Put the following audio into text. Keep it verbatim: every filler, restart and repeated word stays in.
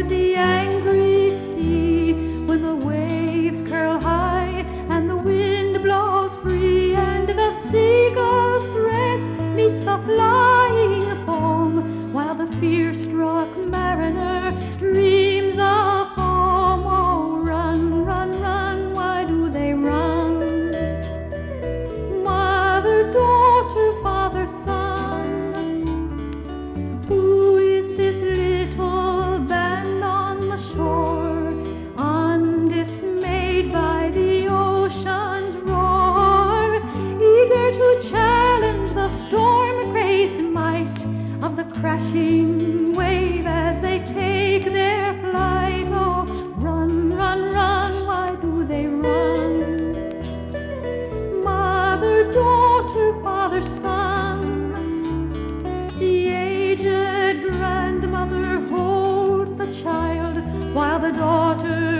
the angry sea, when the waves curl high and the wind blows free, and the seagull's breast meets the flying foam, while the fear-struck mariner dreams of home. Oh, run, run, run, why do they run? Mother, daughter, father, son, who is this little band on the shore, undismayed by the ocean's roar, eager to challenge the storm-crazed might of the crashing wave as they take their flight? Oh, run, run, run, why do they run? Mother, daughter, father, son, the aged grandmother holds the child, while the daughter